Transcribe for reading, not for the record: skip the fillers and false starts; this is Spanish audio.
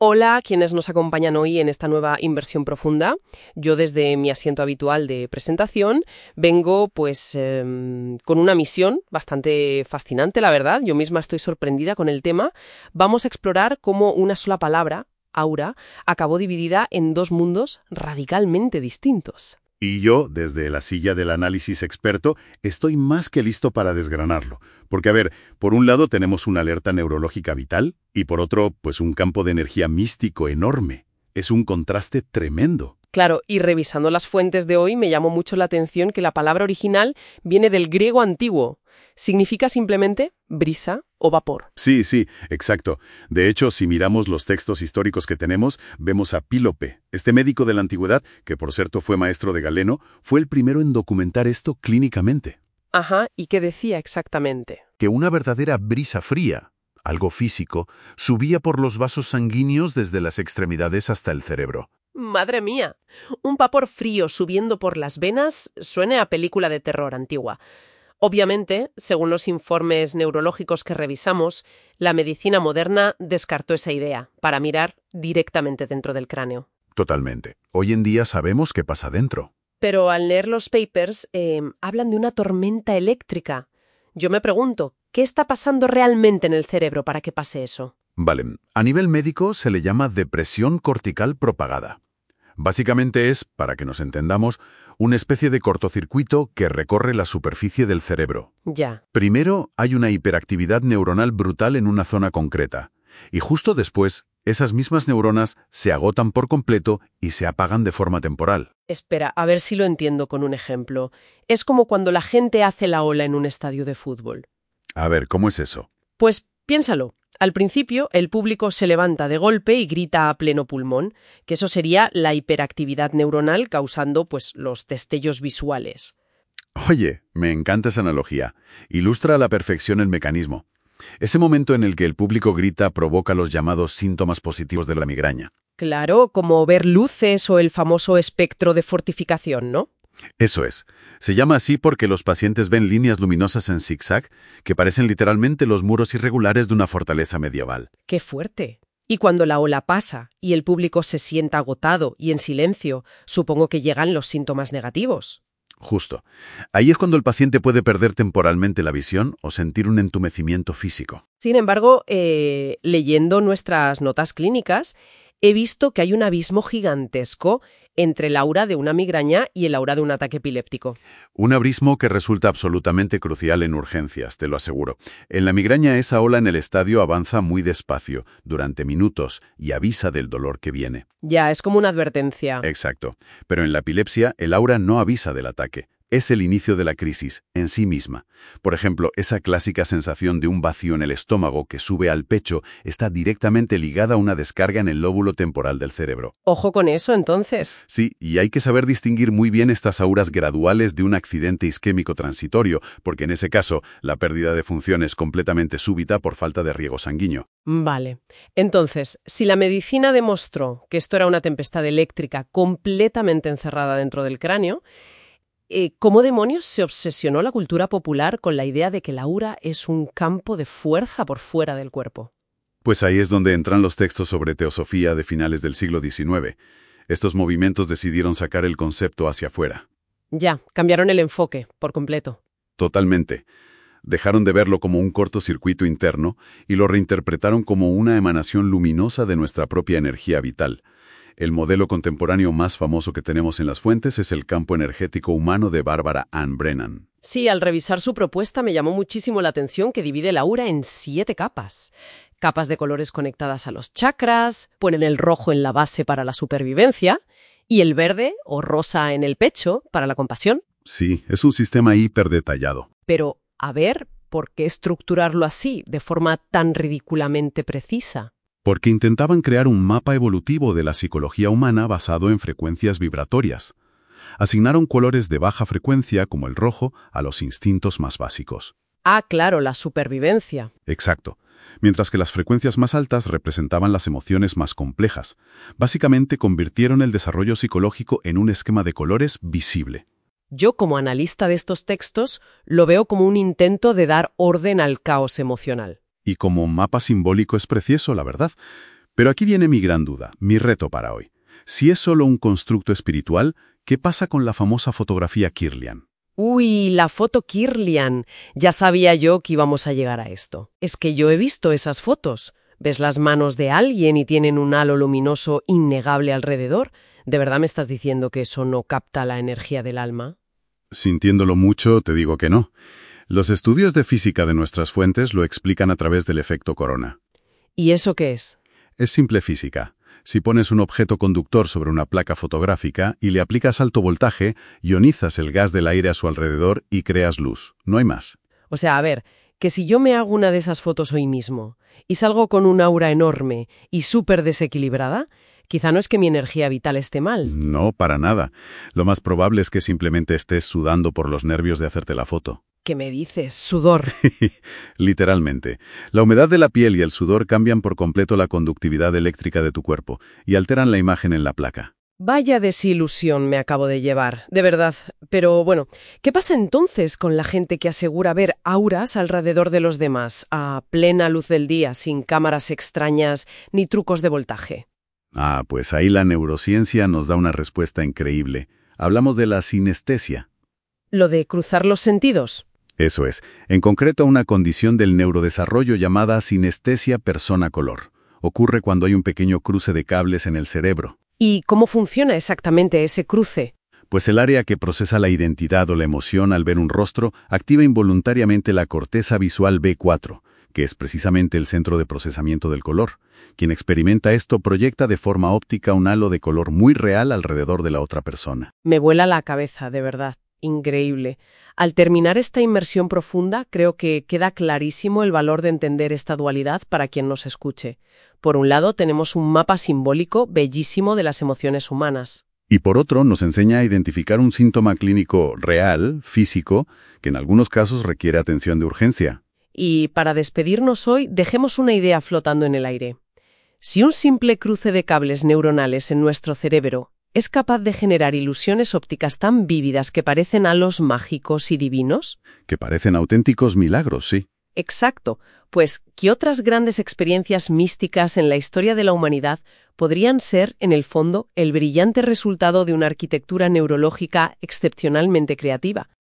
Hola a quienes nos acompañan hoy en esta nueva inversión profunda. Yo desde mi asiento habitual de presentación vengo con una misión bastante fascinante, la verdad. Yo misma estoy sorprendida con el tema. Vamos a explorar cómo una sola palabra, aura, acabó dividida en dos mundos radicalmente distintos. Y yo, desde la silla del análisis experto, estoy más que listo para desgranarlo. Porque, a ver, por un lado tenemos una alerta neurológica vital y por otro, pues un campo de energía místico enorme. Es un contraste tremendo. Claro, y revisando las fuentes de hoy me llamó mucho la atención que la palabra original viene del griego antiguo. Significa simplemente brisa o vapor. Sí, exacto. De hecho, si miramos los textos históricos que tenemos, vemos a Pílope, este médico de la antigüedad, que por cierto fue maestro de Galeno, fue el primero en documentar esto clínicamente. Ajá, ¿y qué decía exactamente? Que una verdadera brisa fría, algo físico, subía por los vasos sanguíneos desde las extremidades hasta el cerebro. ¡Madre mía! Un vapor frío subiendo por las venas suena a película de terror antigua. Obviamente, según los informes neurológicos que revisamos, la medicina moderna descartó esa idea para mirar directamente dentro del cráneo. Totalmente. Hoy en día sabemos qué pasa dentro. Pero al leer los papers, hablan de una tormenta eléctrica. Yo me pregunto, ¿qué está pasando realmente en el cerebro para que pase eso? Vale, a nivel médico se le llama depresión cortical propagada. Básicamente es, para que nos entendamos, una especie de cortocircuito que recorre la superficie del cerebro. Ya. Primero, hay una hiperactividad neuronal brutal en una zona concreta. Y justo después, esas mismas neuronas se agotan por completo y se apagan de forma temporal. Espera, a ver si lo entiendo con un ejemplo. Es como cuando la gente hace la ola en un estadio de fútbol. A ver, ¿cómo es eso? Pues piénsalo. Al principio, el público se levanta de golpe y grita a pleno pulmón, que eso sería la hiperactividad neuronal causando, los destellos visuales. Oye, me encanta esa analogía. Ilustra a la perfección el mecanismo. Ese momento en el que el público grita provoca los llamados síntomas positivos de la migraña. Claro, como ver luces o el famoso espectro de fortificación, ¿no? Eso es. Se llama así porque los pacientes ven líneas luminosas en zigzag que parecen literalmente los muros irregulares de una fortaleza medieval. ¡Qué fuerte! Y cuando la ola pasa y el público se sienta agotado y en silencio, supongo que llegan los síntomas negativos. Justo. Ahí es cuando el paciente puede perder temporalmente la visión o sentir un entumecimiento físico. Sin embargo, leyendo nuestras notas clínicas, he visto que hay un abismo gigantesco entre el aura de una migraña y el aura de un ataque epiléptico. Un abismo que resulta absolutamente crucial en urgencias, te lo aseguro. En la migraña esa ola en el estadio avanza muy despacio, durante minutos, y avisa del dolor que viene. Ya, es como una advertencia. Exacto. Pero en la epilepsia, el aura no avisa del ataque. Es el inicio de la crisis, en sí misma. Por ejemplo, esa clásica sensación de un vacío en el estómago que sube al pecho está directamente ligada a una descarga en el lóbulo temporal del cerebro. Ojo con eso, entonces. Sí, y hay que saber distinguir muy bien estas auras graduales de un accidente isquémico transitorio, porque en ese caso, la pérdida de función es completamente súbita por falta de riego sanguíneo. Vale. Entonces, si la medicina demostró que esto era una tempestad eléctrica completamente encerrada dentro del cráneo, ¿cómo demonios se obsesionó la cultura popular con la idea de que la aura es un campo de fuerza por fuera del cuerpo? Pues ahí es donde entran los textos sobre teosofía de finales del siglo XIX. Estos movimientos decidieron sacar el concepto hacia afuera. Ya, cambiaron el enfoque por completo. Totalmente. Dejaron de verlo como un cortocircuito interno y lo reinterpretaron como una emanación luminosa de nuestra propia energía vital. El modelo contemporáneo más famoso que tenemos en las fuentes es el campo energético humano de Barbara Ann Brennan. Sí, al revisar su propuesta me llamó muchísimo la atención que divide la aura en 7 capas. Capas de colores conectadas a los chakras, ponen el rojo en la base para la supervivencia y el verde o rosa en el pecho para la compasión. Sí, es un sistema hiper detallado. Pero, a ver, ¿por qué estructurarlo así, de forma tan ridículamente precisa? Porque intentaban crear un mapa evolutivo de la psicología humana basado en frecuencias vibratorias. Asignaron colores de baja frecuencia, como el rojo, a los instintos más básicos. Ah, claro, la supervivencia. Exacto. Mientras que las frecuencias más altas representaban las emociones más complejas. Básicamente convirtieron el desarrollo psicológico en un esquema de colores visible. Yo, como analista de estos textos, lo veo como un intento de dar orden al caos emocional. Y como mapa simbólico es precioso, la verdad. Pero aquí viene mi gran duda, mi reto para hoy. Si es solo un constructo espiritual, ¿qué pasa con la famosa fotografía Kirlian? Uy, la foto Kirlian. Ya sabía yo que íbamos a llegar a esto. Es que yo he visto esas fotos. Ves las manos de alguien y tienen un halo luminoso innegable alrededor. ¿De verdad me estás diciendo que eso no capta la energía del alma? Sintiéndolo mucho, te digo que no. Los estudios de física de nuestras fuentes lo explican a través del efecto corona. ¿Y eso qué es? Es simple física. Si pones un objeto conductor sobre una placa fotográfica y le aplicas alto voltaje, ionizas el gas del aire a su alrededor y creas luz. No hay más. O sea, a ver, que si yo me hago una de esas fotos hoy mismo y salgo con un aura enorme y súper desequilibrada, quizá no es que mi energía vital esté mal. No, para nada. Lo más probable es que simplemente estés sudando por los nervios de hacerte la foto. ¿Qué me dices? Sudor. Literalmente. La humedad de la piel y el sudor cambian por completo la conductividad eléctrica de tu cuerpo y alteran la imagen en la placa. Vaya desilusión me acabo de llevar, de verdad. Pero bueno, ¿qué pasa entonces con la gente que asegura ver auras alrededor de los demás, a plena luz del día, sin cámaras extrañas ni trucos de voltaje? Pues ahí la neurociencia nos da una respuesta increíble. Hablamos de la sinestesia. ¿Lo de cruzar los sentidos? Eso es, en concreto una condición del neurodesarrollo llamada sinestesia persona-color. Ocurre cuando hay un pequeño cruce de cables en el cerebro. ¿Y cómo funciona exactamente ese cruce? Pues el área que procesa la identidad o la emoción al ver un rostro activa involuntariamente la corteza visual B4, que es precisamente el centro de procesamiento del color. Quien experimenta esto proyecta de forma óptica un halo de color muy real alrededor de la otra persona. Me vuela la cabeza, de verdad. Increíble. Al terminar esta inmersión profunda, creo que queda clarísimo el valor de entender esta dualidad para quien nos escuche. Por un lado, tenemos un mapa simbólico bellísimo de las emociones humanas. Y por otro, nos enseña a identificar un síntoma clínico real, físico, que en algunos casos requiere atención de urgencia. Y para despedirnos hoy, dejemos una idea flotando en el aire. Si un simple cruce de cables neuronales en nuestro cerebro ¿es capaz de generar ilusiones ópticas tan vívidas que parecen halos mágicos y divinos? Que parecen auténticos milagros, sí. Exacto. Pues, ¿qué otras grandes experiencias místicas en la historia de la humanidad podrían ser, en el fondo, el brillante resultado de una arquitectura neurológica excepcionalmente creativa?